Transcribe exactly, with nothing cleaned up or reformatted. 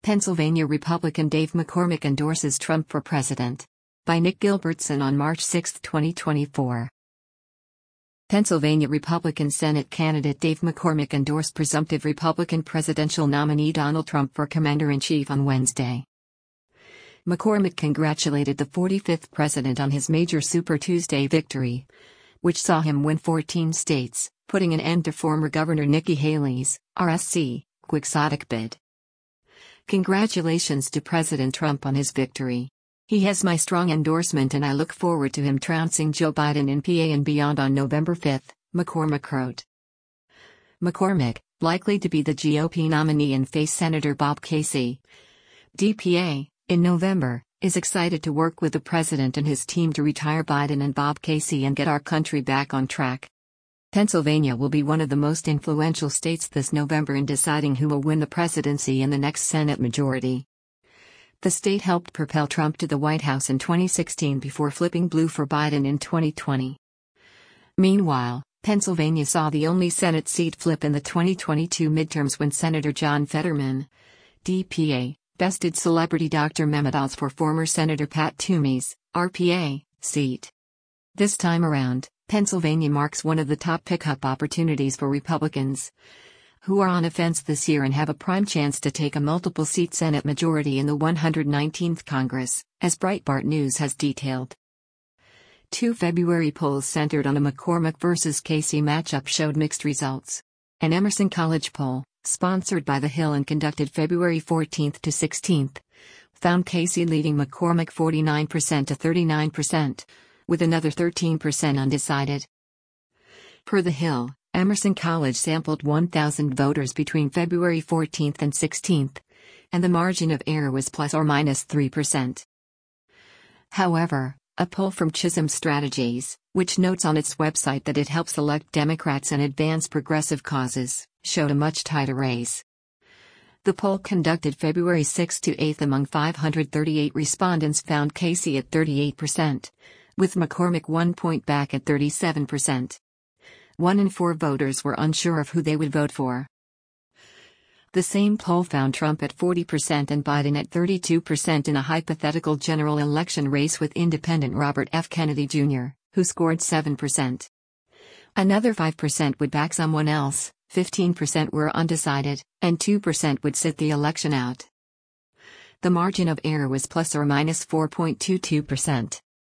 Pennsylvania Republican Dave McCormick endorses Trump for president. By Nick Gilbertson on March sixth, twenty twenty-four. Pennsylvania Republican Senate candidate Dave McCormick endorsed presumptive Republican presidential nominee Donald Trump for commander-in-chief on Wednesday. McCormick congratulated the forty-fifth president on his major Super Tuesday victory, which saw him win fourteen states, putting an end to former Governor Nikki Haley's R S C quixotic bid. Congratulations to President Trump on his victory. He has my strong endorsement and I look forward to him trouncing Joe Biden in P A and beyond on November fifth, McCormick wrote. McCormick, likely to be the G O P nominee and face Senator Bob Casey, D P A, in November, is excited to work with the president and his team to retire Biden and Bob Casey and get our country back on track. Pennsylvania will be one of the most influential states this November in deciding who will win the presidency and the next Senate majority. The state helped propel Trump to the White House in twenty sixteen before flipping blue for Biden in twenty twenty. Meanwhile, Pennsylvania saw the only Senate seat flip in the twenty twenty-two midterms when Senator John Fetterman, D P A, bested celebrity Doctor Mehmet Oz for former Senator Pat Toomey's, R P A, seat. This time around, Pennsylvania marks one of the top pickup opportunities for Republicans, who are on offense this year and have a prime chance to take a multiple-seat Senate majority in the one hundred nineteenth Congress, as Breitbart News has detailed. Two February polls centered on a McCormick versus Casey matchup showed mixed results. An Emerson College poll, sponsored by The Hill and conducted February fourteenth to sixteenth, found Casey leading McCormick forty-nine percent to thirty-nine percent, with another thirteen percent undecided. Per The Hill, Emerson College sampled one thousand voters between February fourteenth and sixteenth, and the margin of error was plus or minus three percent. However, a poll from Chisholm Strategies, which notes on its website that it helps elect Democrats and advance progressive causes, showed a much tighter race. The poll conducted February sixth to eighth among five hundred thirty-eight respondents found Casey at thirty-eight percent, with McCormick one point back at thirty-seven percent. One in four voters were unsure of who they would vote for. The same poll found Trump at forty percent and Biden at thirty-two percent in a hypothetical general election race with independent Robert F. Kennedy Junior, who scored seven percent. Another five percent would back someone else, fifteen percent were undecided, and two percent would sit the election out. The margin of error was plus or minus four point two two percent.